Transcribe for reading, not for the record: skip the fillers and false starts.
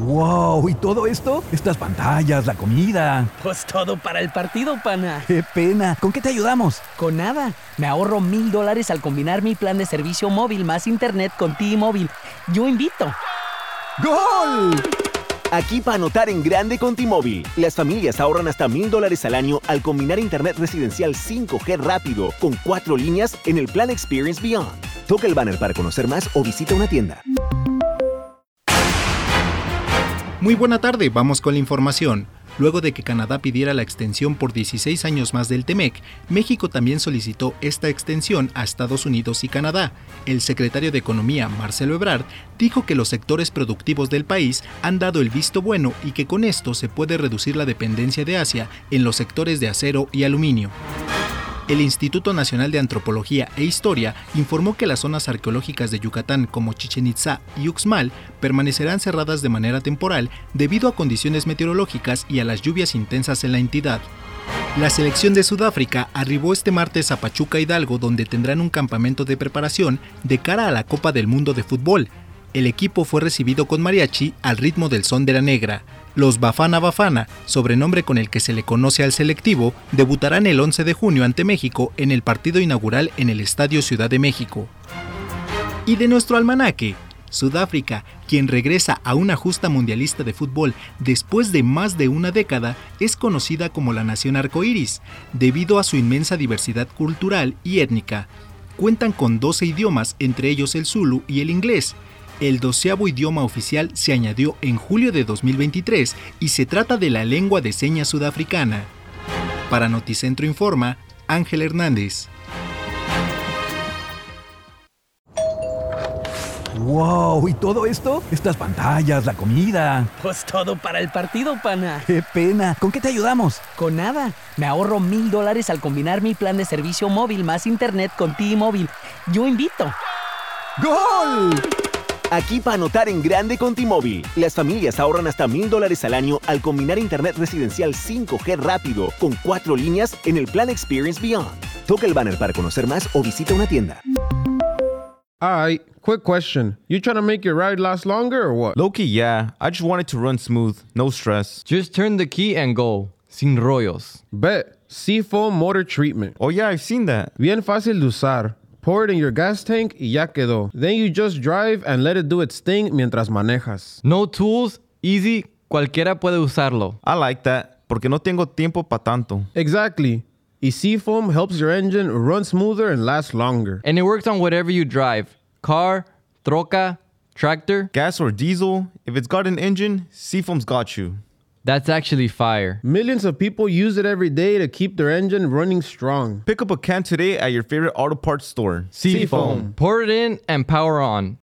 ¡Wow! ¿Y todo esto? Estas pantallas, la comida. Pues todo para el partido, pana. ¡Qué pena! ¿Con qué te ayudamos? Con nada. Me ahorro $1,000 al combinar mi plan de servicio móvil más internet con T-Mobile. Yo invito. ¡Gol! Aquí para anotar en grande con T-Mobile. Las familias ahorran hasta $1,000 al año al combinar internet residencial 5G rápido con 4 líneas en el plan Experience Beyond. Toca el banner para conocer más o visita una tienda. Muy buena tarde, vamos con la información. Luego de que Canadá pidiera la extensión por 16 años más del TEMEC, México también solicitó esta extensión a Estados Unidos y Canadá. El secretario de Economía, Marcelo Ebrard, dijo que los sectores productivos del país han dado el visto bueno y que con esto se puede reducir la dependencia de Asia en los sectores de acero y aluminio. El Instituto Nacional de Antropología e Historia informó que las zonas arqueológicas de Yucatán como Chichén Itzá y Uxmal permanecerán cerradas de manera temporal debido a condiciones meteorológicas y a las lluvias intensas en la entidad. La selección de Sudáfrica arribó este martes a Pachuca Hidalgo, donde tendrán un campamento de preparación de cara a la Copa del Mundo de Fútbol. El equipo fue recibido con mariachi al ritmo del son de la negra. Los Bafana Bafana, sobrenombre con el que se le conoce al selectivo, debutarán el 11 de junio ante México en el partido inaugural en el Estadio Ciudad de México. Y de nuestro almanaque, Sudáfrica, quien regresa a una justa mundialista de fútbol después de más de una década, es conocida como la Nación Arcoíris, debido a su inmensa diversidad cultural y étnica. Cuentan con 12 idiomas, entre ellos el Zulu y el inglés. El 12º idioma oficial se añadió en julio de 2023 y se trata de la lengua de señas sudafricana. Para Noticentro Informa, Ángel Hernández. ¡Wow! ¿Y todo esto? Estas pantallas, la comida. Pues todo para el partido, pana. ¡Qué pena! ¿Con qué te ayudamos? Con nada. Me ahorro $1,000 al combinar mi plan de servicio móvil más internet con T-Mobile. Yo invito. ¡Gol! Aquí para anotar en grande con T-Mobile. Las familias ahorran hasta $1,000 al año al combinar internet residencial 5G rápido con 4 líneas en el plan Experience Beyond. Toca el banner para conocer más o visita una tienda. Alright, quick question. You trying to make your ride last longer or what? Low-key, yeah. I just want it to run smooth. No stress. Just turn the key and go. Sin rollos. Bet. Seafoam Motor Treatment. Oh yeah, I've seen that. Bien fácil de usar. Pour it in your gas tank y ya quedó. Then you just drive and let it do its thing mientras manejas. No tools, easy, cualquiera puede usarlo. I like that, porque no tengo tiempo pa' tanto. Exactly. Y Seafoam helps your engine run smoother and last longer. And it works on whatever you drive. Car, troca, tractor. Gas or diesel, if it's got an engine, Seafoam's got you. That's actually fire. Millions of people use it every day to keep their engine running strong. Pick up a can today at your favorite auto parts store. Seafoam. Pour it in and power on.